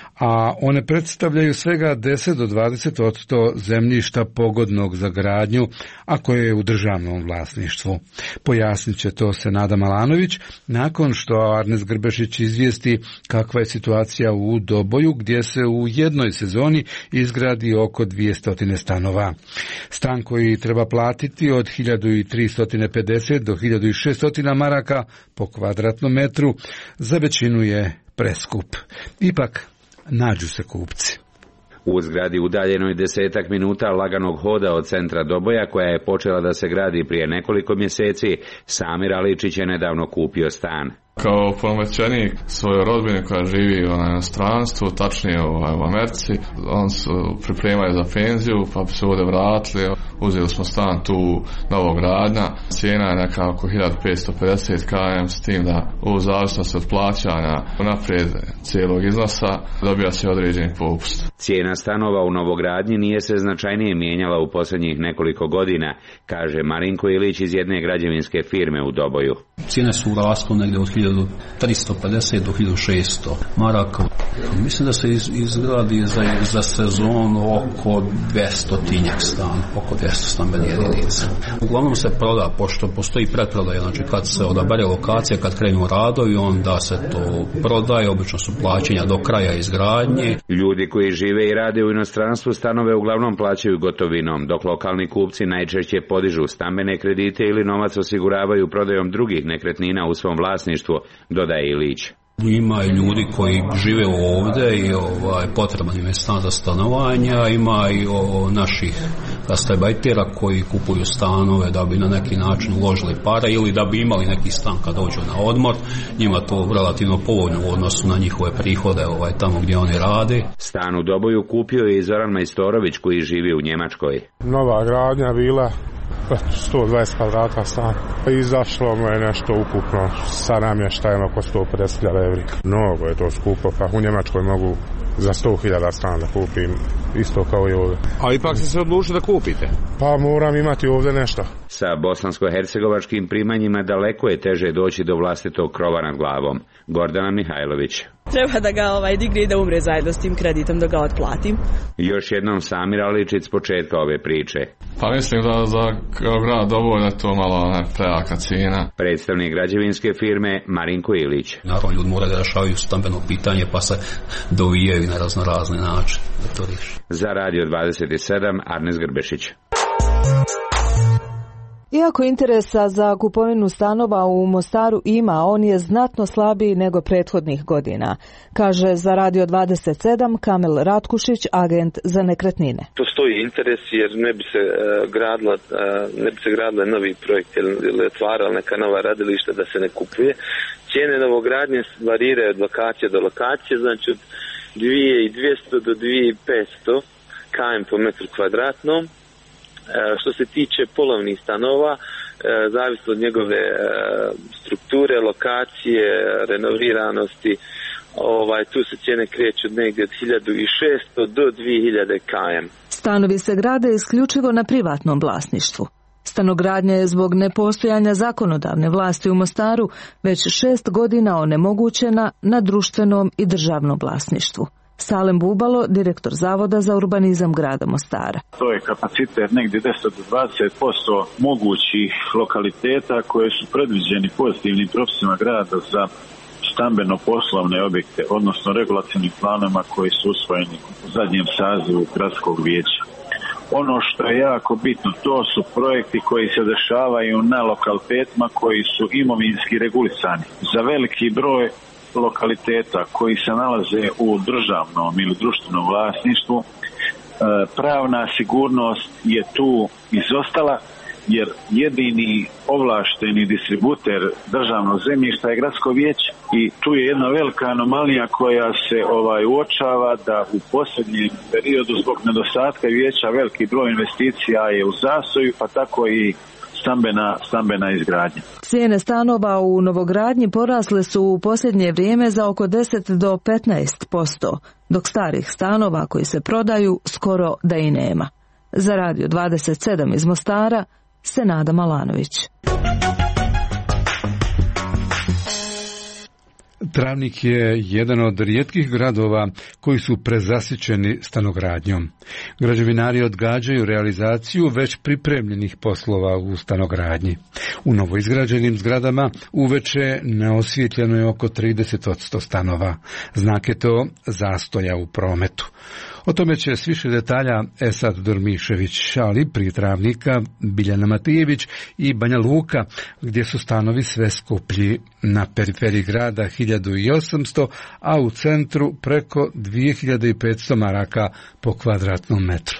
a one predstavljaju svega deset do dvadeset posto zemljišta pogodnog za gradnju, a koje je u državnom vlasništvu. Pojasnit će to Senada Malanović nakon što Arnes Grbešić izvijesti kakva je situacija u Doboju, gdje se u jednoj sezoni izgradi oko dvjesto stanova. Stan koji treba platiti od hiljadu tristo pedeset do hiljadu šesto maraka po kvadratnom metru za većinu je preskup. Ipak nađu se kupci. U zgradi udaljenoj desetak minuta laganog hoda od centra Doboja, koja je počela da se gradi prije nekoliko mjeseci, Samir Aličić je nedavno kupio stan. Kao pomoćenik svoje rodbine koja živi u inostranstvu, tačnije u Americi, on se pripremaju za penziju, pa bi se ovdje vratili. Uzeli smo stan tu novogradnja, cijena je neka oko hiljadu petsto pedeset km, s tim da u zavisnosti od plaćanja naprijed cijelog iznosa dobija se određeni popust. Cijena stanova u novogradnji nije se značajnije mijenjala u posljednjih nekoliko godina, kaže Marinko Ilić iz jedne građevinske firme u Doboju. Cijene su u rastu negdje od hiljadu tristo pedeset do hiljadu šesto maraka. Mislim da se iz, izgradi za, za sezonu oko dvjesto stan, oko dvjesto stambenih jedinica. Uglavnom se proda, pošto postoji pretprodaja, znači kad se odabere lokacija, kad krenu radovi, onda se to prodaje, obično su plaćanja do kraja izgradnje. Ljudi koji žive i rade u inostranstvu stanove uglavnom plaćaju gotovinom, dok lokalni kupci najčešće podižu stambene kredite ili novac osiguravaju prodajom drugih nekretnina u svom vlasništvu, dodaje Ilić. Ima i ljudi koji žive ovdje i ovaj, potreban im je stan za stanovanja, ima i o, naših gastarbajtera koji kupuju stanove da bi na neki način uložili pare ili da bi imali neki stan kad dođu na odmor, njima to relativno povoljno u odnosu na njihove prihode ovaj, tamo gdje oni rade. Stan u Doboju kupio je i Zoran Majstorović koji živi u Njemačkoj. Nova gradnja bila sto dvadeset kvadrata stan. Izašlo mu je nešto ukupno sa namještajem oko sto pedeset hiljada evra. Mnogo je to skupo, pa u Njemačkoj mogu za sto hiljada stan da kupim, isto kao i ovdje. A ipak ste se odlučili da kupite? Pa moram imati ovdje nešto. Sa bosansko-hercegovačkim primanjima daleko je teže doći do vlastitog krova nad glavom. Gordana Mihajlović. Treba da ga ovaj digne i da umre zajedno s tim kreditom, da ga otplatim. Još jednom Samir Aličić s početka ove priče. Pa mislim da za grad dovoljno je to malo ne, prejaka cijena. Predstavnik građevinske firme Marinko Ilić. Naravno, ljudi moraju da rešavaju stambeno pitanje pa se dovijaju na razno razne načine da to riješi. Za Radio dvadeset sedam Arnes Grbešić. Iako interesa za kupovinu stanova u Mostaru ima, on je znatno slabiji nego prethodnih godina, kaže za Radio dvadeset sedam Kamil Ratkušić, agent za nekretnine. Postoji interes jer ne bi se uh, gradila, uh, ne bi se gradila novi projekt ili otvarala neka nova radilišta da se ne kupuje. Cijene novogradnje variraju od lokacije do lokacije, znači od dvije hiljade dvjesto do dvije hiljade petsto km po metru kvadratnom. Što se tiče polovnih stanova, zavisno od njegove strukture, lokacije, renoviranosti, ovaj, tu se cijene kreću negdje od hiljadu šesto do dvije hiljade km. Stanovi se grade isključivo na privatnom vlasništvu. Stanogradnja je zbog nepostojanja zakonodavne vlasti u Mostaru već šest godina onemogućena na društvenom i državnom vlasništvu. Salem Bubalo, direktor Zavoda za urbanizam grada Mostara. To je kapacitet negdje deset do dvadeset posto mogućih lokaliteta koje su predviđeni pozitivnim propisima grada za stambeno-poslovne objekte, odnosno regulacionim planovima koji su usvojeni u zadnjem sazivu gradskog vijeća. Ono što je jako bitno, to su projekti koji se dešavaju na lokalitetima koji su imovinski regulisani. Za veliki broj lokaliteta koji se nalaze u državnom ili društvenom vlasništvu, pravna sigurnost je tu izostala, jer jedini ovlašteni distributer državnog zemljišta je gradsko vijeće i tu je jedna velika anomalija koja se ovaj uočava da u posljednjem periodu zbog nedostatka vijeća veliki broj investicija je u zastoju, pa tako i stambena, stambena izgradnja. Cijene stanova u novogradnji porasle su u posljednje vrijeme za oko deset do petnaest posto, dok starih stanova koji se prodaju skoro da i nema. Za Radio dvadeset sedam iz Mostara, Senada Malanović. Travnik je jedan od rijetkih gradova koji su prezasićeni stanogradnjom. Građevinari odgađaju realizaciju već pripremljenih poslova u stanogradnji. U novoizgrađenim zgradama uveče neosvjetljeno je oko trideset posto stanova. Znak je to zastoja u prometu. O tome će s više detalja Esad Dormišević, ali prije Travnika Biljana Matijević i Banja Luka, gdje su stanovi sve skuplji. Na periferiji grada hiljadu osamsto, a u centru preko dvije hiljade petsto maraka po kvadratnom metru.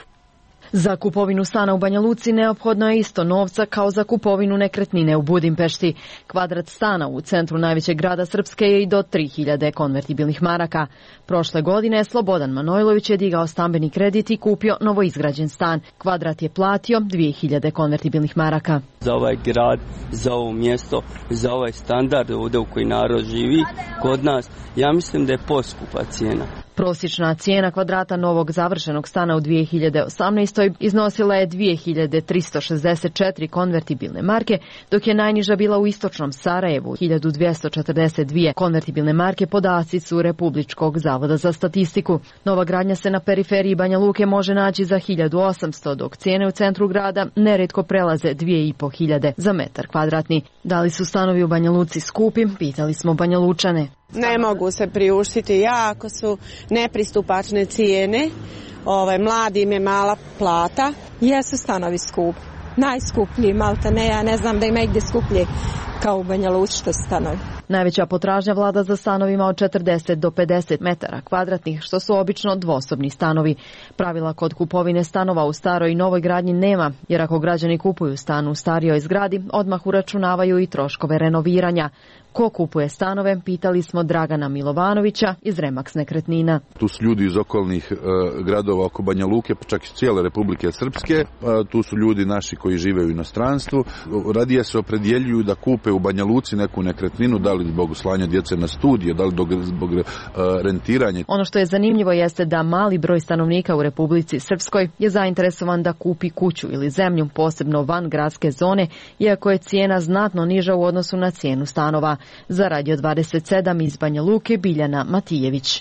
Za kupovinu stana u Banja Luci neophodno je isto novca kao za kupovinu nekretnine u Budimpešti. Kvadrat stana u centru najvećeg grada Srpske je i do tri hiljade konvertibilnih maraka. Prošle godine Slobodan Manojlović je digao stambeni kredit i kupio novoizgrađen stan. Kvadrat je platio dvije hiljade konvertibilnih maraka. Za ovaj grad, za ovo mjesto, za ovaj standard ovdje u koji narod živi kod nas, ja mislim da je poskupa cijena. Prosječna cijena kvadrata novog završenog stana u dvije hiljade osamnaestoj. iznosila je dvije hiljade tristo šezdeset četiri konvertibilne marke, dok je najniža bila u istočnom Sarajevu, hiljadu dvjesto četrdeset dvije konvertibilne marke, podaci su Republičkog zavoda za statistiku. Nova gradnja se na periferiji Banja Luke može naći za hiljadu osamsto, dok cijene u centru grada nerijetko prelaze dvije i po hiljade za metar kvadratni. Da li su stanovi u Banja Luci skupi? Pitali smo Banja Lučane. Ne mogu se priuštiti, jako su nepristupačne cijene, ovaj, mladi im je mala plata. Jesu stanovi skupi, najskuplji, malte ne, ja ne znam da ima gdje skuplji kao u Banja Luci što su stanovi. Najveća potražnja vlada za stanovima od četrdeset do pedeset metara kvadratnih, što su obično dvosobni stanovi. Pravila kod kupovine stanova u staroj i novoj gradnji nema, jer ako građani kupuju stan u starijoj zgradi, odmah uračunavaju i troškove renoviranja. Ko kupuje stanove, pitali smo Dragana Milovanovića iz Remax nekretnina. Tu su ljudi iz okolnih e, gradova oko Banja Luke, pa čak iz cijele Republike Srpske. E, tu su ljudi naši koji žive u inostranstvu. Radije se opredjeljuju da kupe u Banja Luci neku nekretninu, da li zbog slanja djece na studije, da li zbog e, rentiranja. Ono što je zanimljivo jeste da mali broj stanovnika u Republici Srpskoj je zainteresovan da kupi kuću ili zemlju, posebno van gradske zone, iako je cijena znatno niža u odnosu na cijenu stanova. Za Radio dvadeset sedam iz Banja Luke, Biljana Matijević.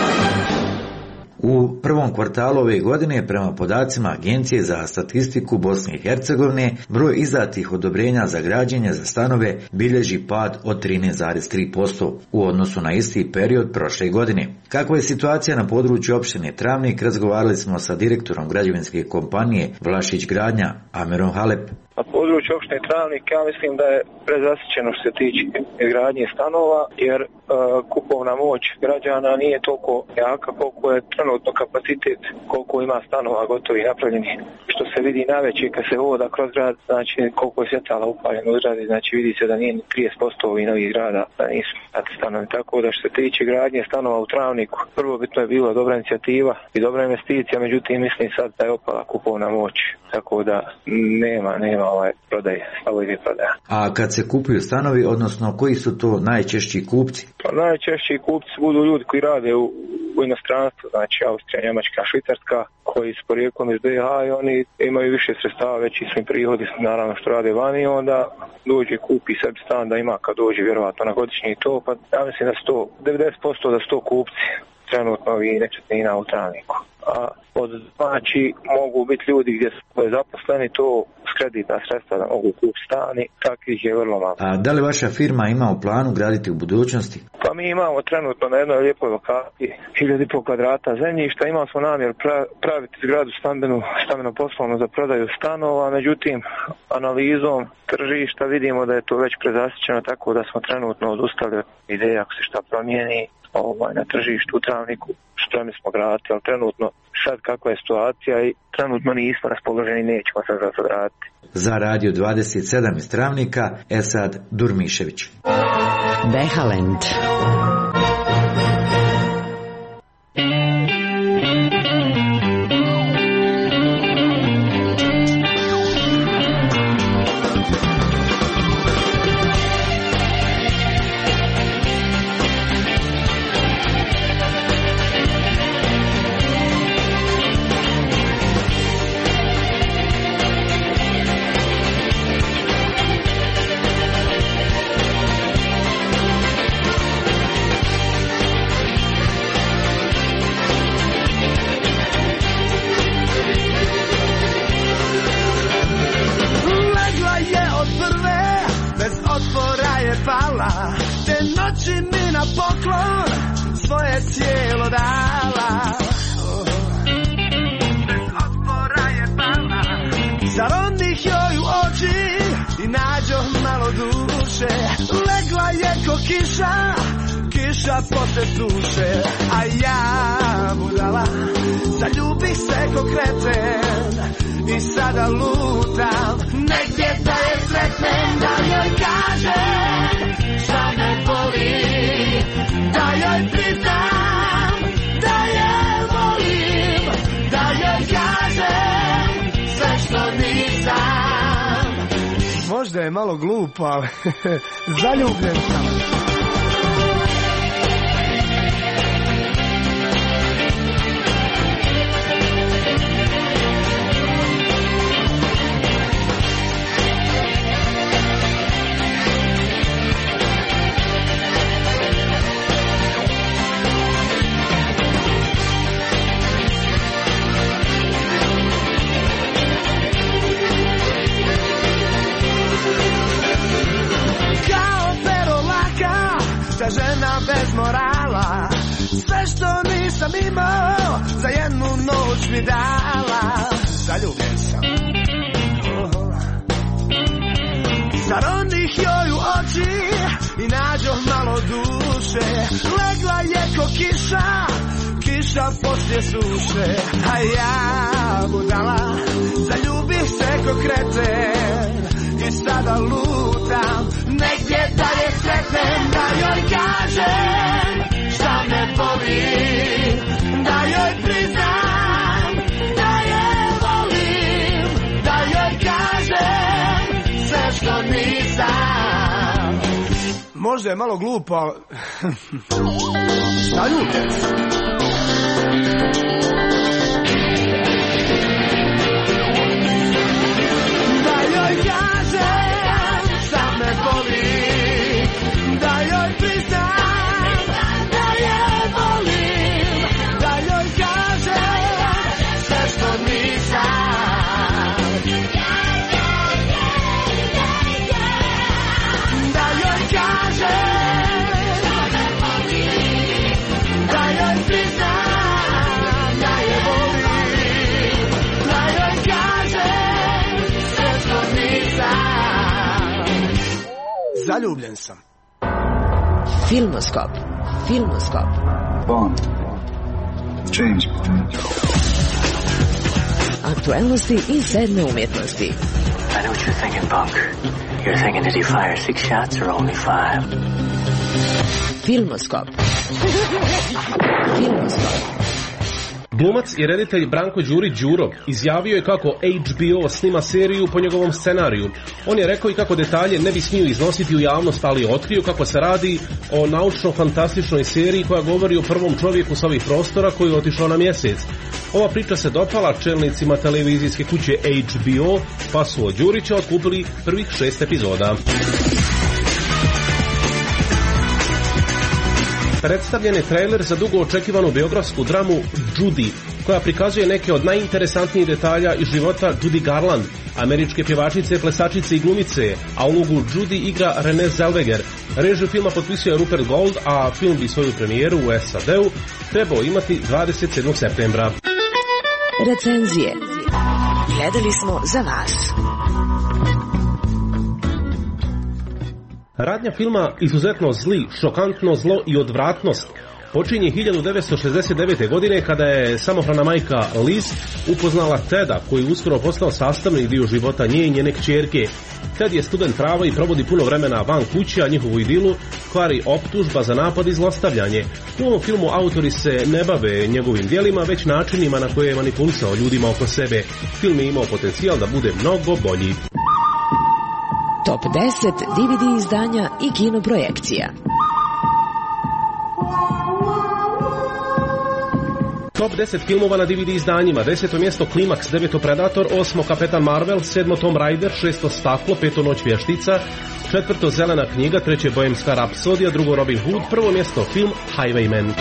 U prvom kvartalu ove godine, prema podacima Agencije za statistiku Bosne i Hercegovine, broj izdatih odobrenja za građenje za stanove bilježi pad od trinaest zarez tri posto u odnosu na isti period prošle godine. Kakva je situacija na području opštine Travnik, razgovarali smo sa direktorom građevinske kompanije Vlašić Gradnja, Amerom Halep. Na području opštine Travnik ja mislim da je prezasićeno što se tiče izgradnje stanova, jer e, kupovna moć građana nije toliko jaka koliko je trenutno kapacitet, koliko ima stanova gotovi napravljeni. Što se vidi najveće kad se voda kroz grad, znači koliko je svjetala upaljeno u zgradi, znači vidi se da nije trideset posto ovih novih zgrada, da nisu stanovi. Tako da što se tiče gradnje stanova u Travniku, prvo bitno je bila dobra inicijativa i dobra investicija, međutim mislim sad da je opala kupovna moć, tako da nema, nema nema ovaj prodaj, slabojnih prodaja. A kad se kupuju stanovi, odnosno koji su to najčešći kupci? Pa najčešći kupci budu ljudi koji rade u, u inostranstvu, znači Austrija, Njemačka, Švicarska, koji su porijeklom iz B iH i oni imaju više sredstava, veći su im prihodi, naravno što rade vani, onda dođe kupi sebi stan da ima kad dođe vjerovatno na godišnji to, pa ja mislim da sto, devedeset posto da sto kupci trenutno i nekretnina u Travniku. A od znači mogu biti ljudi gdje su zaposleni to s kreditna sredstva da mogu kupiti stani, takvih je vrlo malo. A da li vaša firma ima u planu graditi u budućnosti? Pa mi imamo trenutno na jednoj lijepoj lokaciji hiljadu i pol kvadrata zemljišta, imali smo namjer pra- praviti zgradu stambenu, stambeno poslovnu za prodaju stanova, međutim analizom tržišta vidimo da je to već prezasićeno, tako da smo trenutno odustali od ideje ako se šta promijeni ovaj, na tržištu u Travniku, spremni smo graditi, ali trenutno sad kakva je situacija i trenutno nismo raspoloženi, nećemo sad za to graditi. Za Radio dvadeset sedam iz Travnika, Esad Durmišević. Behalend. Posle suše, a ja budala zaljubih se ko kreten i sada lutam negdje da je sretnem, da joj kažem šta me boli, da joj priznam da je volim, da joj kažem sve što nisam. Možda je malo glupo, ali zaljubljen sam. Žena bez morala, sve što nisam imao za jednu noć mi dala. Zaljubljen sam. Zaronih joj u oči i nađoh malo duše. Legla je ko kiša, kiša poslije suše. A ja budala, zaljubih se ko kreten i sada lutam negdje da je sretnem, da joj kažem šta me boli, da joj priznam da je volim, da joj kažem sve što nisam. Možda je malo glupo, ali zaljubljen sam. Da joj kažem šta me boli, da joj priznam da je volim, da joj kažem sve što nisam. Da joj kažem šta me boli, da joj priznam da je volim, da joj kažem sve što nisam. Zaljubljen sam. Filmoskop. Filmoskop. Bond. James Bond. Aktuelnosti i sedme umjetnosti. I know what you're thinking, Punk. You're thinking, did he fire six shots or only five? Filmoskop. Filmoskop. Glumac i reditelj Branko Đurić Đuro izjavio je kako H B O snima seriju po njegovom scenariju. On je rekao i kako detalje ne bi smio iznositi u javnost, ali je otkrio kako se radi o naučno-fantastičnoj seriji koja govori o prvom čovjeku s ovih prostora koji je otišao na mjesec. Ova priča se dopala čelnicima televizijske kuće H B O, pa su od Đurića otkupili prvih šest epizoda. Predstavljen je trailer za dugo očekivanu biografsku dramu Judy, koja prikazuje neke od najinteresantnijih detalja iz života Judy Garland, američke pjevačice, plesačice i glumice, a ulogu Judy igra Renée Zellweger. Režiju filma potpisuje Rupert Gold, a film bi svoju premijeru u S A D-u trebao imati dvadeset sedmog septembra. Recenzije. Gledali smo za vas. Radnja filma Izuzetno zli, šokantno zlo i odvratnost počinje hiljadu devetsto šezdeset devete. godine kada je samohrana majka Liz upoznala Teda, koji je uskoro postao sastavni dio života nje i njene kćerke. Ted je student prava i provodi puno vremena van kuće, a njihovu idilu kvari optužba za napad i zlostavljanje. U ovom filmu autori se ne bave njegovim djelima, već načinima na koje je manipulisao ljudima oko sebe. Film je imao potencijal da bude mnogo bolji. Top deset D V D izdanja i kino projekcija. Top deset filmova na D V D izdanjima. Deseto mjesto Klimaks, deveto Predator, osmo Kapetan Marvel, sedmo Tom Raider, šesto Staklo, peto Noć vještica, četvrto Zelena knjiga, treće Bohemska rapsodija, drugo Robin Hood, prvo mjesto film Highwayman.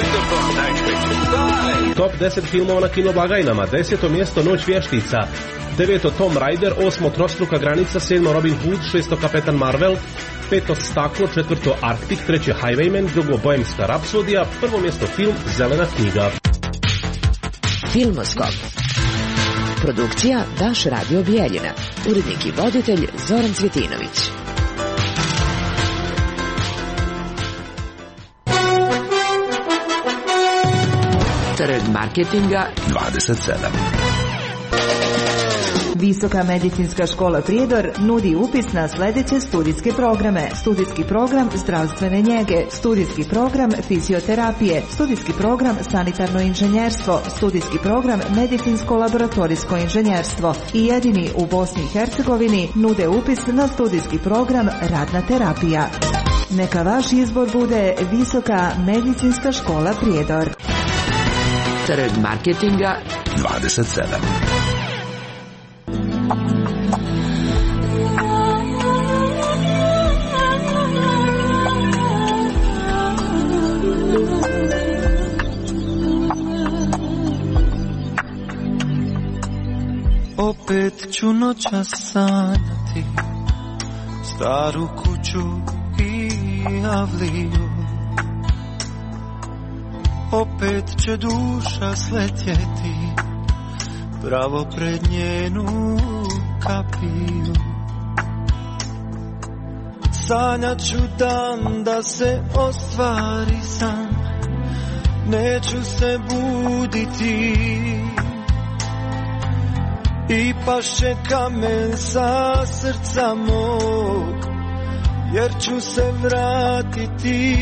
Top deset filmova na kino blagajnama. Deseto mjesto Noć vještica, deveto Tom Raider, osmo Trostruka granica, sedmo Robin Hood, šesto Kapetan Marvel, peto Staklo, četvrto Arktik, treće Highwayman, drugo Bohemska rapsodija, prvo mjesto film Zelena knjiga. Filmoskop. Produkcija Daš Radio Bijeljina. Urednik i voditelj Zoran Cvjetinović. Trg marketinga dvadeset sedam. Visoka medicinska škola Prijedor nudi upis na sljedeće studijske programe. Studijski program zdravstvene njege, studijski program fizioterapije, studijski program sanitarno inženjerstvo, studijski program medicinsko-laboratorijsko inženjerstvo i jedini u Bosni i Hercegovini nude upis na studijski program radna terapija. Neka vaš izbor bude Visoka medicinska škola Prijedor. Trg marketinga dvadeset sedam. Opet ću noćas sanjati staru kuću i avliju. Opet će duša sletjeti pravo pred njenu kapiju. Sanjat ću dan da se ostvari san, neću se buditi i paše kamen sa srca mog, jer ću se vratiti.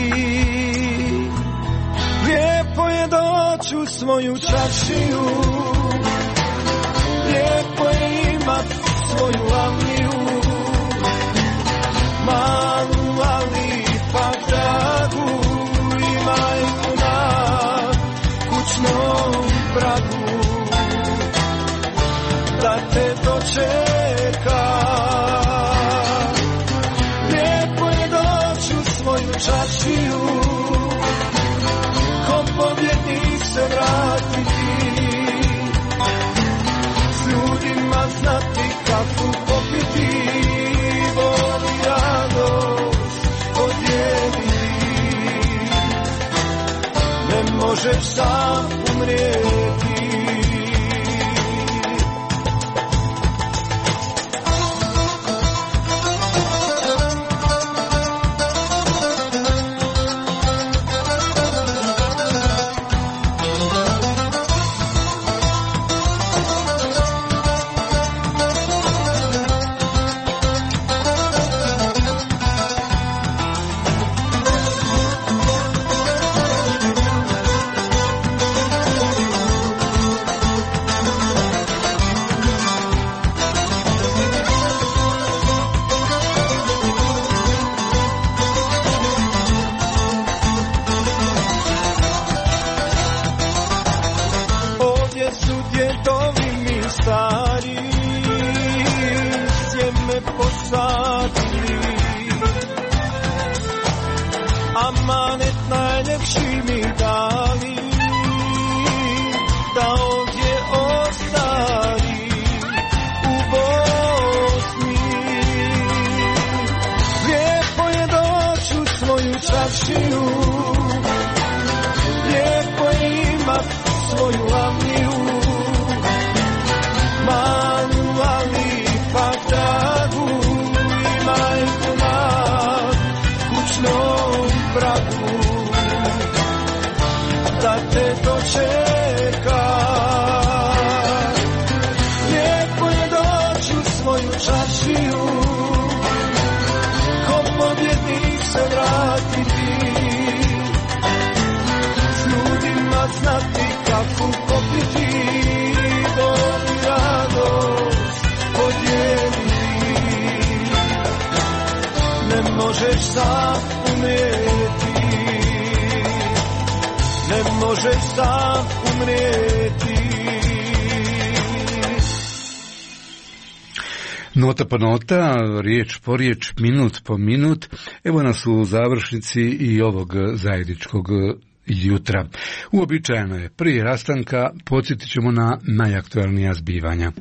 Lijepo je doći u svoju čaršiju, lijepo je imat svoju avliju, malu ali pa dragu, i majku na kućnom pragu, da te dočeka. Lijepo je doći u svoju čaršiju, ko pobjednik se vratiti, s ljudima znati kako popiti, voli radost podijeliti. Ne možeš sam umrijeti. posadili. Amanet najljepši mi dali, da ovdje ostali u Bosni. Lijepo je doći u svoju čaršiju, lijepo je imat svoju avniju, malu ali pak dragu i majku na kućnom pragu, da te dočeka. Lijepo je doći u svoju čaršiju, ko pobjednik se vratiti, s ljudima znati kako popiti, bol i radost podijeliti. Ne možeš sam umrijeti, ne možeš sam umrijeti. Nota po nota, riječ po riječ, minut po minut, evo nas u završnici i ovog zajedničkog jutra. Uobičajeno je, prije rastanka podsjetit ćemo na najaktualnija zbivanja.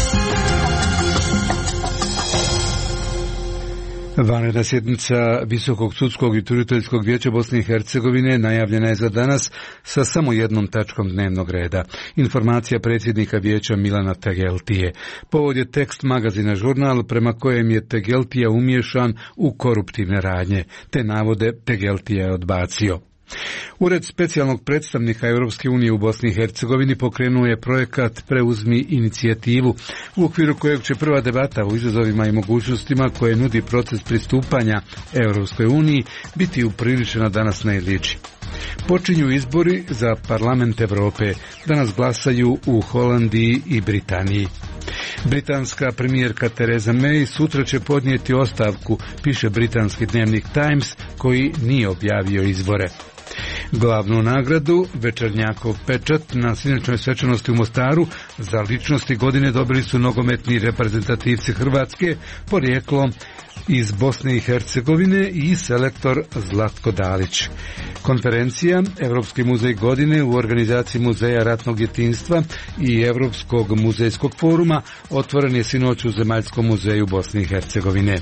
Vanredna sjednica Visokog sudskog i tužiteljskog vijeća Bosne i Hercegovine najavljena je za danas sa samo jednom tačkom dnevnog reda. Informacija predsjednika vijeća Milana Tegeltije. Povod je tekst magazina Žurnal prema kojem je Tegeltija umiješan u koruptivne radnje. Te navode Tegeltija je odbacio. Ured specijalnog predstavnika Europske unije u Bosni i Hercegovini pokrenuo je projekat Preuzmi inicijativu, u okviru kojeg će prva debata o izazovima i mogućnostima koje nudi proces pristupanja Europskoj uniji biti upriličena danas na Ilići. Počinju izbori za Parlament Europe, danas glasaju u Holandiji i Britaniji. Britanska premijerka Theresa May sutra će podnijeti ostavku, piše britanski dnevnik Times, koji nije objavio izvore. Glavnu nagradu, Večernjakov pečat, na sinoćnoj svečanosti u Mostaru za ličnosti godine dobili su nogometni reprezentativci Hrvatske, porijeklom iz Bosne i Hercegovine i selektor Zlatko Dalić. Konferencija Europski muzej godine u organizaciji Muzeja ratnog djetinjstva i Europskog muzejskog foruma otvoren je sinoć u Zemaljskom muzeju Bosne i Hercegovine.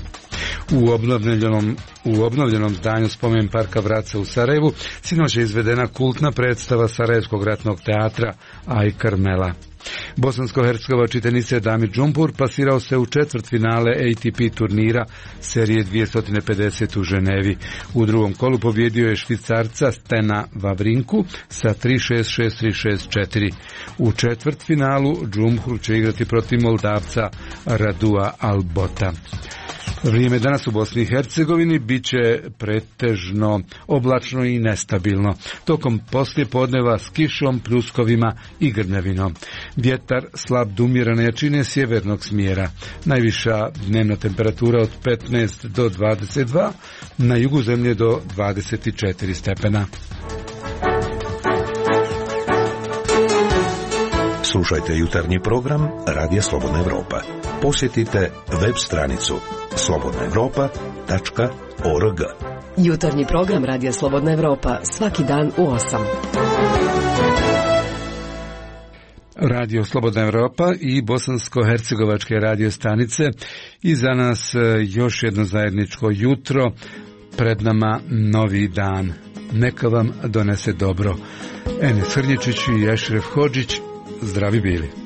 U obnovljenom, u obnovljenom zdanju Spomen parka Vraca u Sarajevu sinoć je izvedena kultna predstava Sarajevskog ratnog teatra Aj Karmela. Bosansko-hercegovački teniser Damir Džumpur plasirao se u četvrtfinale A T P turnira serije dvjesto pedeset u Ženevi. U drugom kolu pobjedio je Švicarca Stena Vavrinku sa tri šest šest tri šest četiri. U četvrtfinalu Džumpur će igrati protiv Moldavca Radua Albota. Vrijeme danas u Bosni i Hercegovini bit će pretežno oblačno i nestabilno. Tokom poslije podneva s kišom, pljuskovima i grmljavinom. Vjetar slab do umjerene jačine sjevernog smjera. Najviša dnevna temperatura od petnaest do dvadeset dva, na jugu zemlje do dvadeset četiri stepena. Slušajte jutarnji program Radija Slobodna Evropa. Posjetite web stranicu slobodna evropa tačka org. Jutarnji program Radija Slobodna Evropa svaki dan u osam. Radio Slobodna Evropa i bosansko-hercegovačke radio stanice i za nas još jedno zajedničko jutro, pred nama novi dan. Neka vam donese dobro. Enes Hrnječić i Ešref Hodžić, zdravi bili.